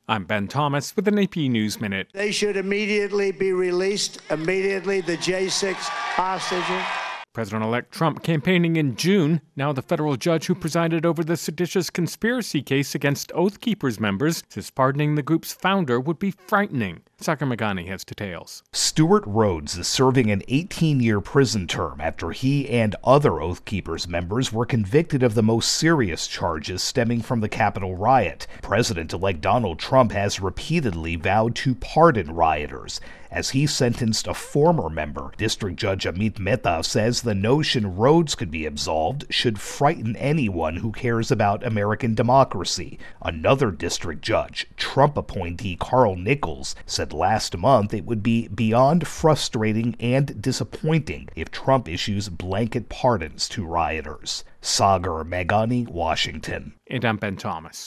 I'm Ben Thomas with an AP News Minute. They should immediately be released, the J6 hostages. President-elect Trump campaigning in June. Now the federal judge who presided over the seditious conspiracy case against Oath Keepers members says pardoning the group's founder would be frightening. Sagar Meghani has details. Stewart Rhodes is serving an 18-year prison term after he and other Oath Keepers members were convicted of the most serious charges stemming from the Capitol riot. President-elect Donald Trump has repeatedly vowed to pardon rioters. As he sentenced a former member, District Judge Amit Mehta says the notion Rhodes could be absolved should frighten anyone who cares about American democracy. Another district judge, Trump appointee Carl Nichols, said last month it would be beyond frustrating and disappointing if Trump issues blanket pardons to rioters. Sagar Meghani, Washington. And I'm Ben Thomas.